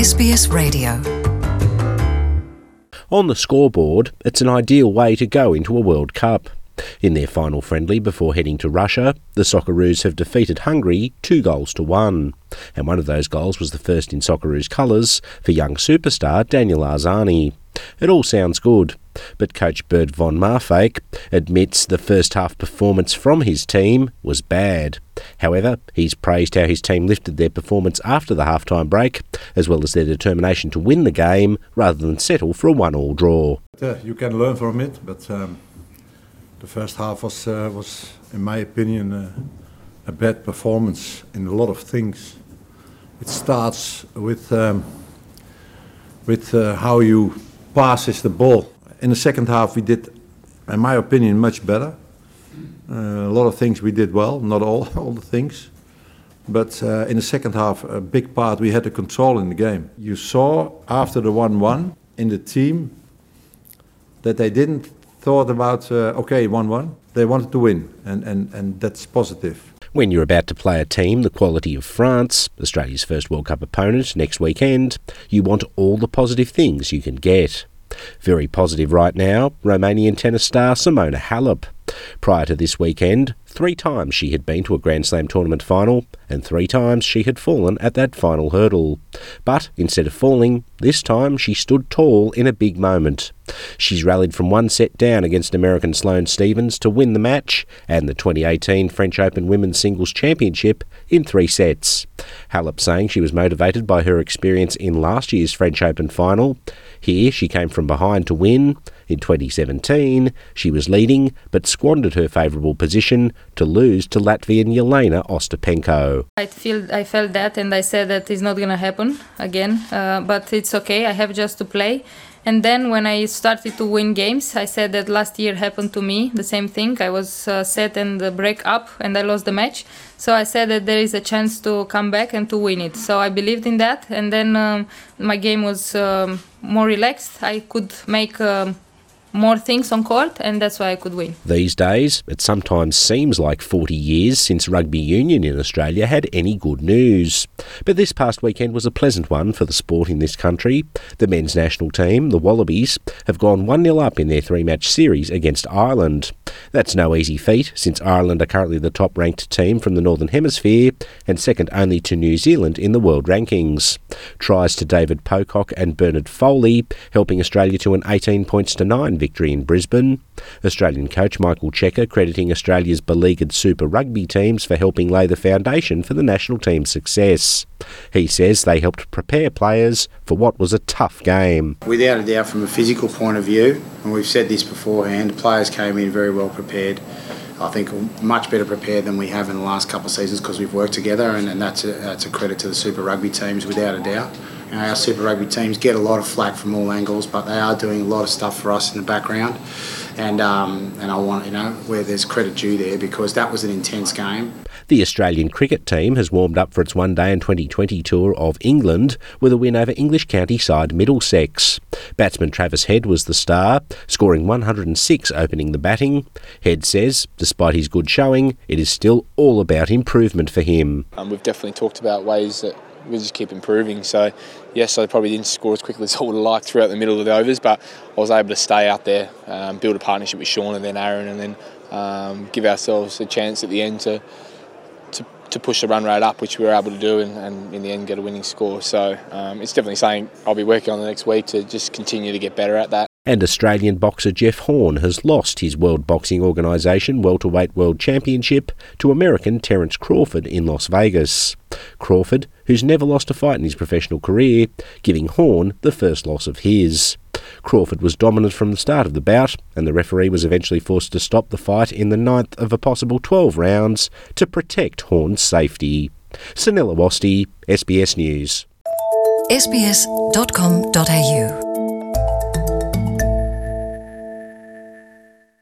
SBS Radio. On the scoreboard, it's an ideal way to go into a World Cup. In their final friendly before heading to Russia, the Socceroos have defeated Hungary 2-1. And one of those goals was the first in Socceroos colours for young superstar Daniel Arzani. It all sounds good, but coach Bert von Marwijk admits the first half performance from his team was bad. However, he's praised how his team lifted their performance after the half-time break, as well as their determination to win the game rather than settle for a 1-1 draw. You can learn from it, but the first half was in my opinion, a bad performance in a lot of things. It starts with how you passes the ball. In the second half we did, in my opinion, much better. A lot of things we did well, not all the things. But in the second half, a big part we had the control in the game. You saw after the 1-1 in the team that they didn't thought about, 1-1. They wanted to win, and that's positive. When you're about to play a team the quality of France, Australia's first World Cup opponent next weekend, you want all the positive things you can get. Very positive right now, Romanian tennis star Simona Halep. Prior to this weekend, 3 times she had been to a Grand Slam tournament final, and 3 times she had fallen at that final hurdle. But instead of falling, this time she stood tall in a big moment. She's rallied from 1 set down against American Sloane Stephens to win the match and the 2018 French Open Women's Singles Championship in 3 sets. Halep saying she was motivated by her experience in last year's French Open final. Here she came from behind to win. In 2017, she was leading but squandered her favourable position to lose to Latvian Jelena Ostapenko. I felt that, and I said that it's not going to happen again, but it's okay, I have just to play. And then when I started to win games, I said that last year happened to me, the same thing. I was set and break up and I lost the match. So I said that there is a chance to come back and to win it. So I believed in that, and then my game was more relaxed. I could make more things on court, and that's why I could win. These days, it sometimes seems like 40 years since rugby union in Australia had any good news. But this past weekend was a pleasant one for the sport in this country. The men's national team, the Wallabies, have gone 1-0 up in their 3-match series against Ireland. That's no easy feat, since Ireland are currently the top-ranked team from the Northern Hemisphere and second only to New Zealand in the world rankings. Tries to David Pocock and Bernard Foley, helping Australia to an 18-9 victory in Brisbane. Australian coach Michael Cheika crediting Australia's beleaguered Super Rugby teams for helping lay the foundation for the national team's success. He says they helped prepare players for what was a tough game. Without a doubt, from a physical point of view, and we've said this beforehand, the players came in very well prepared. I think much better prepared than we have in the last couple of seasons because we've worked together, and that's a credit to the Super Rugby teams without a doubt. You know, our Super Rugby teams get a lot of flack from all angles, but they are doing a lot of stuff for us in the background, and I want where there's credit due there because that was an intense game. The Australian cricket team has warmed up for its one-day and 2020 tour of England with a win over English county side Middlesex. Batsman Travis Head was the star, scoring 106 opening the batting. Head says, despite his good showing, it is still all about improvement for him. We've definitely talked about ways that we just keep improving. So, yes, I probably didn't score as quickly as I would have liked throughout the middle of the overs, but I was able to stay out there, build a partnership with Sean and then Aaron, and then give ourselves a chance at the end to push the run rate up, which we were able to do, and in the end get a winning score. So it's definitely something I'll be working on the next week to just continue to get better at that. And Australian boxer Jeff Horn has lost his World Boxing Organisation Welterweight World Championship to American Terence Crawford in Las Vegas. Crawford, who's never lost a fight in his professional career, giving Horn the first loss of his. Crawford was dominant from the start of the bout, and the referee was eventually forced to stop the fight in the 9th of a possible 12 rounds to protect Horn's safety. Sunil Awasthi, SBS News. sbs.com.au